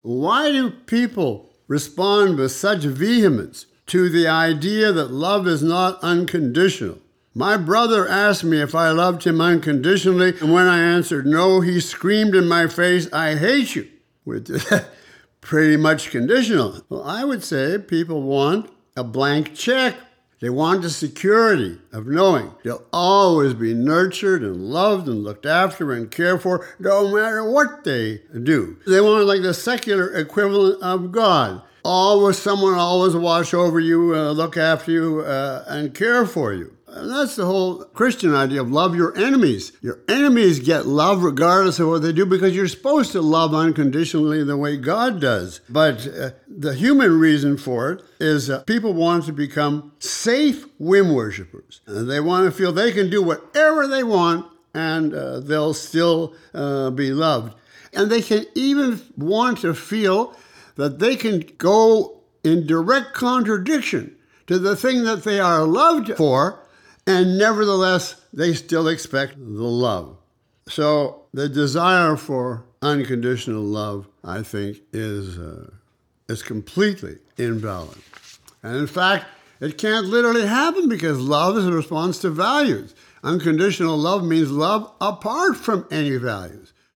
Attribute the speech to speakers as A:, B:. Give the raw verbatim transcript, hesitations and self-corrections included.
A: Why do people respond with such vehemence to the idea that love is not unconditional? My brother asked me if I loved him unconditionally, and when I answered no, he screamed in my face, "I hate you," which is pretty much conditional. Well, I would say people want a blank check. They want the security of knowing they'll always be nurtured and loved and looked after and cared for, no matter what they do. They want like the secular equivalent of God. Always someone always watch over you, uh, look after you, uh, and care for you. And that's the whole Christian idea of love your enemies. Your enemies get love regardless of what they do because you're supposed to love unconditionally the way God does. But uh, the human reason for it is uh, people want to become safe whim worshipers. And they want to feel they can do whatever they want and uh, they'll still uh, be loved. And they can even want to feel that they can go in direct contradiction to the thing that they are loved for, and nevertheless, they still expect the love. So the desire for unconditional love, I think, is uh, is completely invalid. And in fact, it can't literally happen because love is a response to values. Unconditional love means love apart from any values.